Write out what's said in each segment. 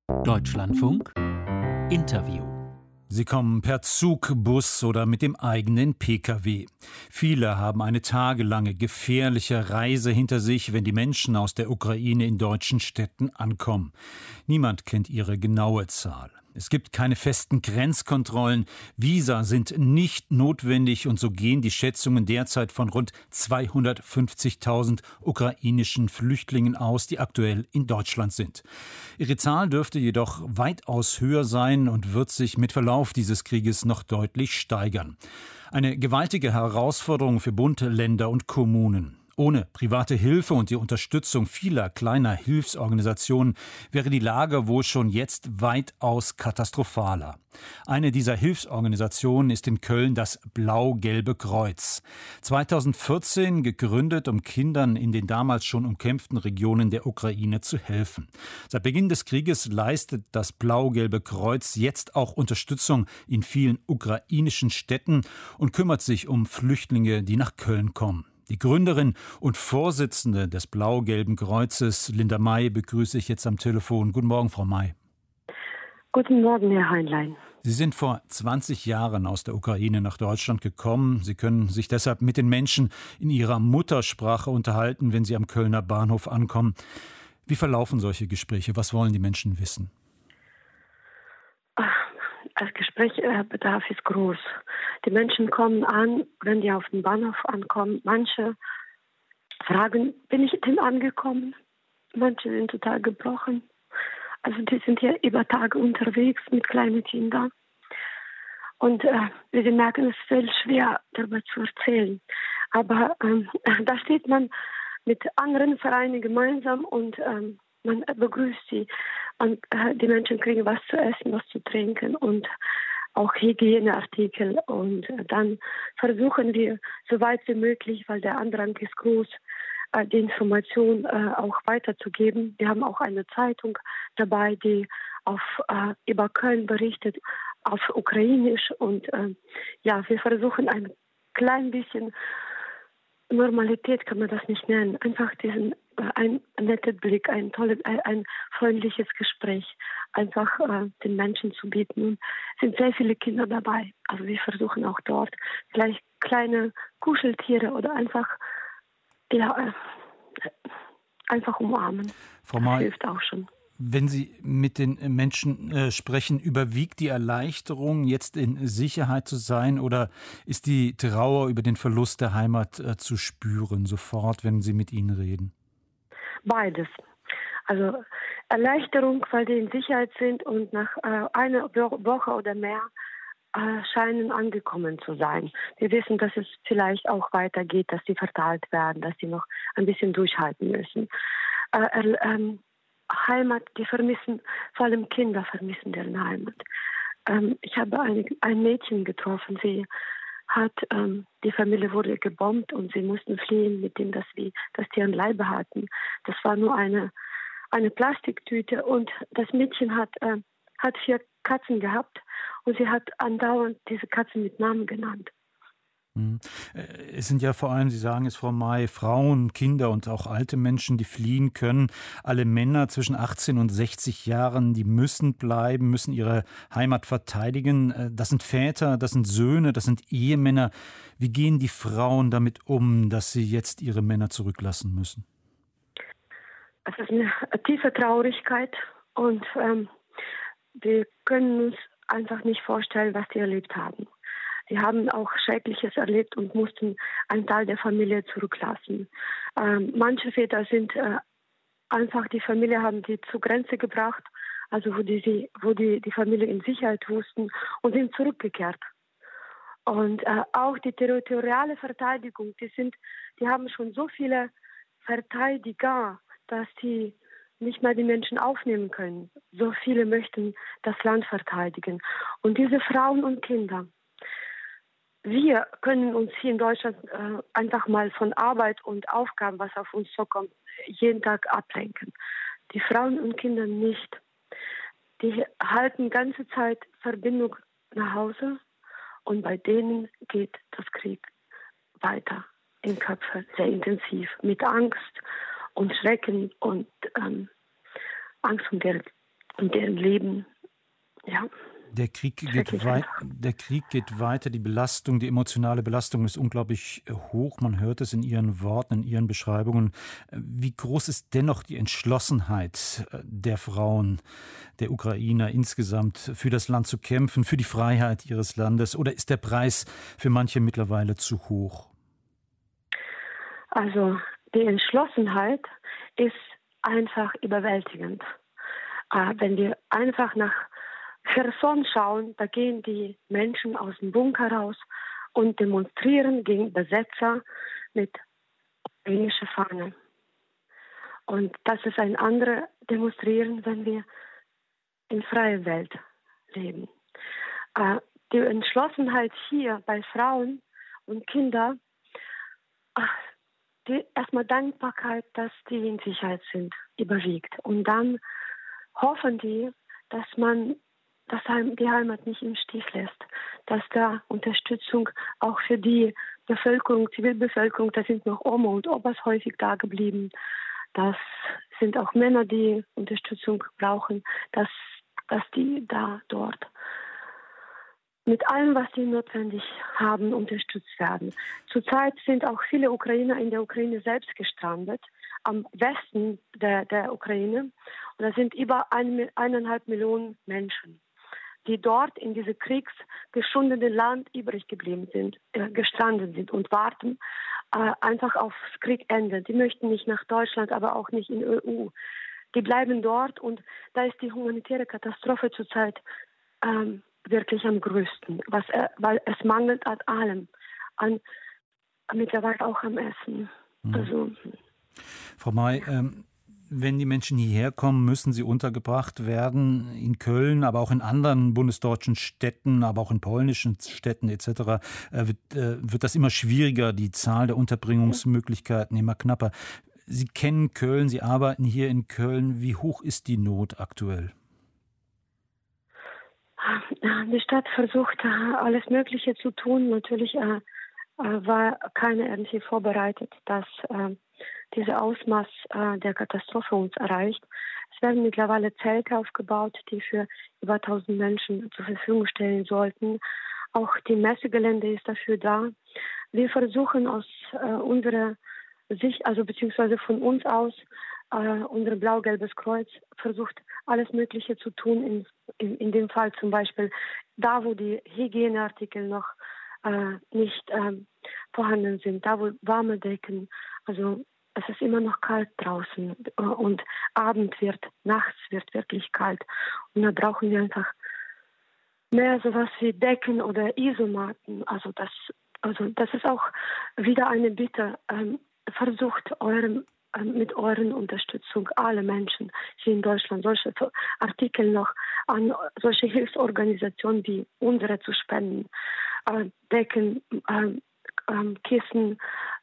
Deutschlandfunk Interview. Sie kommen per Zug, Bus oder mit dem eigenen Pkw. Viele haben eine tagelange gefährliche Reise hinter sich, wenn die Menschen aus der Ukraine in deutschen Städten ankommen. Niemand kennt ihre genaue Zahl. Es gibt keine festen Grenzkontrollen, Visa sind nicht notwendig und so gehen die Schätzungen derzeit von rund 250.000 ukrainischen Flüchtlingen aus, die aktuell in Deutschland sind. Ihre Zahl dürfte jedoch weitaus höher sein und wird sich mit Verlauf dieses Krieges noch deutlich steigern. Eine gewaltige Herausforderung für Bund, Länder und Kommunen. Ohne private Hilfe und die Unterstützung vieler kleiner Hilfsorganisationen wäre die Lage wohl schon jetzt weitaus katastrophaler. Eine dieser Hilfsorganisationen ist in Köln das Blau-Gelbe Kreuz. 2014 gegründet, um Kindern in den damals schon umkämpften Regionen der Ukraine zu helfen. Seit Beginn des Krieges leistet das Blau-Gelbe Kreuz jetzt auch Unterstützung in vielen ukrainischen Städten und kümmert sich um Flüchtlinge, die nach Köln kommen. Die Gründerin und Vorsitzende des Blau-Gelben Kreuzes, Linda May, begrüße ich jetzt am Telefon. Guten Morgen, Frau May. Guten Morgen, Herr Heinlein. Sie sind vor 20 Jahren aus der Ukraine nach Deutschland gekommen. Sie können sich deshalb mit den Menschen in ihrer Muttersprache unterhalten, wenn sie am Kölner Bahnhof ankommen. Wie verlaufen solche Gespräche? Was wollen die Menschen wissen? Das Gesprächsbedarf ist groß. Die Menschen kommen an, wenn die auf den Bahnhof ankommen. Manche fragen, bin ich denn angekommen? Manche sind total gebrochen. Also die sind ja über Tage unterwegs mit kleinen Kindern. Und wie Sie merken, es fällt schwer, darüber zu erzählen. Aber da steht man mit anderen Vereinen gemeinsam und man begrüßt sie. Und die Menschen kriegen was zu essen, was zu trinken und auch Hygieneartikel. Und dann versuchen wir, so weit wie möglich, weil der Andrang ist groß, die Information auch weiterzugeben. Wir haben auch eine Zeitung dabei, die über Köln berichtet, auf Ukrainisch. Und wir versuchen ein klein bisschen Normalität, kann man das nicht nennen. Einfach ein netter Blick, ein freundliches Gespräch, einfach den Menschen zu bieten. Und es sind sehr viele Kinder dabei. Also wir versuchen auch dort vielleicht kleine Kuscheltiere oder einfach umarmen. Frau May, das hilft auch schon. Wenn Sie mit den Menschen sprechen, überwiegt die Erleichterung, jetzt in Sicherheit zu sein, oder ist die Trauer über den Verlust der Heimat zu spüren, sofort, wenn Sie mit ihnen reden? Beides. Also Erleichterung, weil die in Sicherheit sind und nach einer Woche oder mehr scheinen angekommen zu sein. Wir wissen, dass es vielleicht auch weitergeht, dass sie verteilt werden, dass sie noch ein bisschen durchhalten müssen. Heimat, die vermissen, vor allem Kinder vermissen deren Heimat. Ich habe ein Mädchen getroffen, sie hat, die Familie wurde gebombt und sie mussten fliehen mit dem, dass die ein Leibe hatten. Das war nur eine Plastiktüte und das Mädchen hat 4 Katzen gehabt und sie hat andauernd diese Katzen mit Namen genannt. Es sind ja vor allem, Sie sagen es, Frau May, Frauen, Kinder und auch alte Menschen, die fliehen können. Alle Männer zwischen 18 und 60 Jahren, die müssen bleiben, müssen ihre Heimat verteidigen. Das sind Väter, das sind Söhne, das sind Ehemänner. Wie gehen die Frauen damit um, dass sie jetzt ihre Männer zurücklassen müssen? Es ist eine tiefe Traurigkeit und wir können uns einfach nicht vorstellen, was die erlebt haben. Sie haben auch Schreckliches erlebt und mussten einen Teil der Familie zurücklassen. Manche Väter sind einfach, die Familie haben die zur Grenze gebracht, also wo die Familie in Sicherheit wussten und sind zurückgekehrt. Und auch die territoriale Verteidigung, die haben schon so viele Verteidiger, dass die nicht mehr die Menschen aufnehmen können. So viele möchten das Land verteidigen. Und diese Frauen und Kinder, wir können uns hier in Deutschland einfach mal von Arbeit und Aufgaben, was auf uns zukommt, jeden Tag ablenken. Die Frauen und Kinder nicht. Die halten ganze Zeit Verbindung nach Hause und bei denen geht das Krieg weiter in Köpfe, sehr intensiv, mit Angst und Schrecken und Angst um und deren Leben, ja. Der Krieg geht weiter, die Belastung, die emotionale Belastung ist unglaublich hoch. Man hört es in Ihren Worten, in Ihren Beschreibungen. Wie groß ist dennoch die Entschlossenheit der Frauen, der Ukrainer insgesamt, für das Land zu kämpfen, für die Freiheit ihres Landes? Oder ist der Preis für manche mittlerweile zu hoch? Also die Entschlossenheit ist einfach überwältigend. Wenn wir einfach nach Cherson schauen, da gehen die Menschen aus dem Bunker raus und demonstrieren gegen Besetzer mit ukrainischer Fahne. Und das ist ein anderes Demonstrieren, wenn wir in freier Welt leben. Die Entschlossenheit hier bei Frauen und Kindern, die erstmal Dankbarkeit, dass die in Sicherheit sind, überwiegt. Und dann hoffen die, dass man die Heimat nicht im Stich lässt, dass da Unterstützung auch für die Bevölkerung, Zivilbevölkerung, da sind noch Oma und Opas häufig da geblieben. Das sind auch Männer, die Unterstützung brauchen, dass die da dort mit allem, was sie notwendig haben, unterstützt werden. Zurzeit sind auch viele Ukrainer in der Ukraine selbst gestrandet, am Westen der Ukraine. Und da sind über 1,5 Millionen Menschen, die dort in diesem kriegsgeschundenen Land übrig geblieben sind, gestrandet sind und warten einfach aufs Kriegende. Die möchten nicht nach Deutschland, aber auch nicht in die EU. Die bleiben dort und da ist die humanitäre Katastrophe zurzeit wirklich am größten, weil es mangelt an allem, mittlerweile auch am Essen. Mhm. Also, Frau May, wenn die Menschen hierher kommen, müssen sie untergebracht werden in Köln, aber auch in anderen bundesdeutschen Städten, aber auch in polnischen Städten etc. Wird das immer schwieriger, die Zahl der Unterbringungsmöglichkeiten immer knapper. Sie kennen Köln, Sie arbeiten hier in Köln. Wie hoch ist die Not aktuell? Die Stadt versucht, alles Mögliche zu tun. Natürlich war keiner irgendwie vorbereitet, dass dieser Ausmaß der Katastrophe uns erreicht. Es werden mittlerweile Zelte aufgebaut, die für über 1000 Menschen zur Verfügung stellen sollten. Auch die Messegelände ist dafür da. Wir versuchen aus unserer Sicht, also beziehungsweise von uns aus, unser Blau-Gelbes Kreuz versucht, alles Mögliche zu tun. In dem Fall zum Beispiel da, wo die Hygieneartikel noch nicht vorhanden sind, da wo warme Decken, also es ist immer noch kalt draußen und nachts wird wirklich kalt. Und da brauchen wir einfach mehr sowas wie Decken oder Isomatten. Also das ist auch wieder eine Bitte. Versucht mit euren Unterstützung alle Menschen hier in Deutschland solche Artikel noch an solche Hilfsorganisationen wie unsere zu spenden. Decken, Kissen,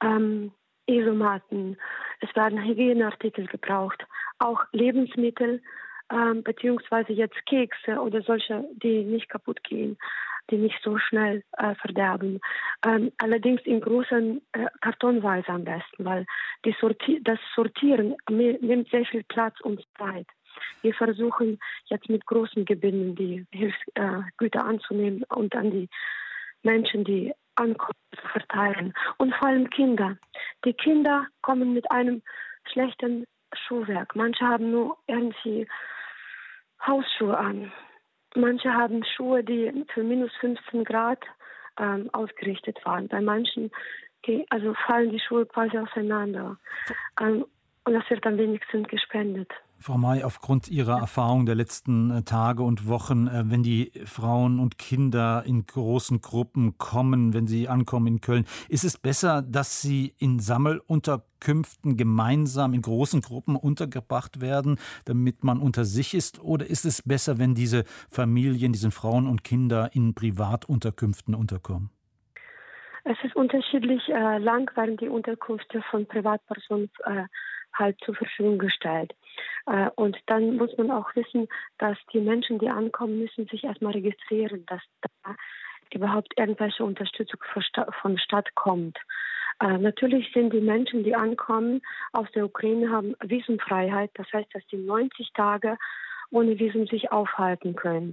Isomatten, es werden Hygieneartikel gebraucht, auch Lebensmittel, beziehungsweise jetzt Kekse oder solche, die nicht kaputt gehen, die nicht so schnell verderben. Allerdings in großen Kartonweise am besten, weil das Sortieren nimmt sehr viel Platz und Zeit. Wir versuchen jetzt mit großen Gebinden die Hilfsgüter anzunehmen und an die Menschen, die ankommen, zu verteilen. Und vor allem Kinder. Die Kinder kommen mit einem schlechten Schuhwerk. Manche haben nur irgendwie Hausschuhe an. Manche haben Schuhe, die für minus 15 Grad ausgerichtet waren. Bei manchen fallen die Schuhe quasi auseinander. Und das wird dann wenigstens gespendet. Frau May, aufgrund Ihrer Erfahrung der letzten Tage und Wochen, wenn die Frauen und Kinder in großen Gruppen kommen, wenn sie ankommen in Köln, ist es besser, dass sie in Sammelunterkünften gemeinsam in großen Gruppen untergebracht werden, damit man unter sich ist? Oder ist es besser, wenn diese Familien, diese Frauen und Kinder in Privatunterkünften unterkommen? Es ist unterschiedlich lang, werden die Unterkünfte von Privatpersonen halt zur Verfügung gestellt. Und dann muss man auch wissen, dass die Menschen, die ankommen, müssen sich erstmal registrieren, dass da überhaupt irgendwelche Unterstützung von Stadt kommt. Natürlich sind die Menschen, die ankommen aus der Ukraine, haben Visumfreiheit. Das heißt, dass die 90 Tage ohne Visum sich aufhalten können.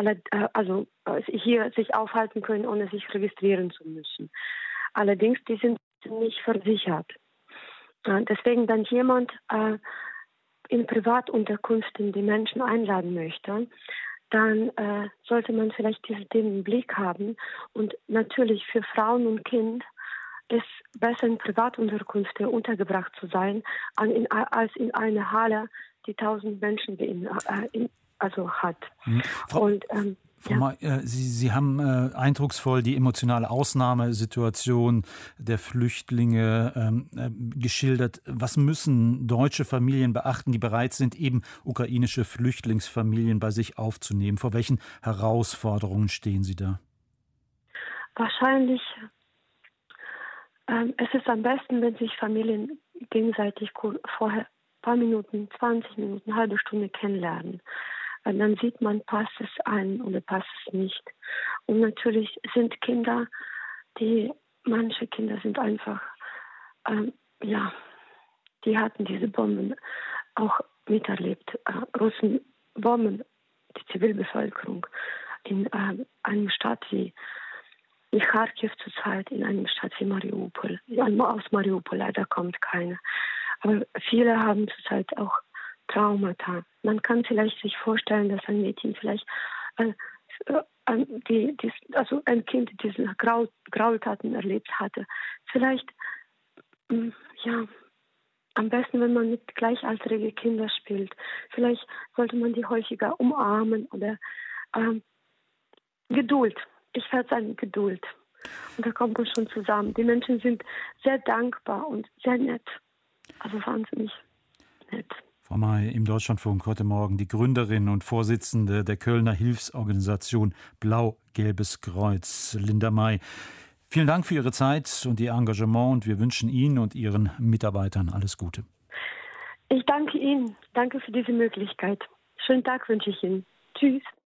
Hier sich aufhalten können, ohne sich registrieren zu müssen. Allerdings, die sind nicht versichert. Deswegen, wenn jemand in Privatunterkünften die Menschen einladen möchte, dann sollte man vielleicht diese Themen im Blick haben. Und natürlich für Frauen und Kinder ist besser in Privatunterkünften untergebracht zu sein, als in einer Halle, die 1000 Menschen hat. Frau May, Sie haben eindrucksvoll die emotionale Ausnahmesituation der Flüchtlinge geschildert. Was müssen deutsche Familien beachten, die bereit sind, eben ukrainische Flüchtlingsfamilien bei sich aufzunehmen? Vor welchen Herausforderungen stehen Sie da? Wahrscheinlich es ist am besten, wenn sich Familien gegenseitig vorher ein paar Minuten, 20 Minuten, eine halbe Stunde kennenlernen. Dann sieht man, passt es ein oder passt es nicht. Und natürlich sind manche Kinder sind einfach, die hatten diese Bomben auch miterlebt. Russen bomben die Zivilbevölkerung in einer Stadt wie Kharkiv zurzeit, in einer Stadt wie Mariupol. Aus Mariupol leider kommt keiner. Aber viele haben zurzeit auch Traumata. Man kann vielleicht sich vorstellen, dass ein Mädchen vielleicht ein Kind diese Gräueltaten erlebt hatte. Vielleicht, am besten, wenn man mit gleichaltrigen Kindern spielt. Vielleicht sollte man die häufiger umarmen oder Geduld. Ich werde sagen Geduld. Und da kommt man schon zusammen. Die Menschen sind sehr dankbar und sehr nett. Also wahnsinnig nett. Frau May, im Deutschlandfunk heute Morgen die Gründerin und Vorsitzende der Kölner Hilfsorganisation Blau-Gelbes Kreuz, Linda May. Vielen Dank für Ihre Zeit und Ihr Engagement und wir wünschen Ihnen und Ihren Mitarbeitern alles Gute. Ich danke Ihnen. Danke für diese Möglichkeit. Schönen Tag wünsche ich Ihnen. Tschüss.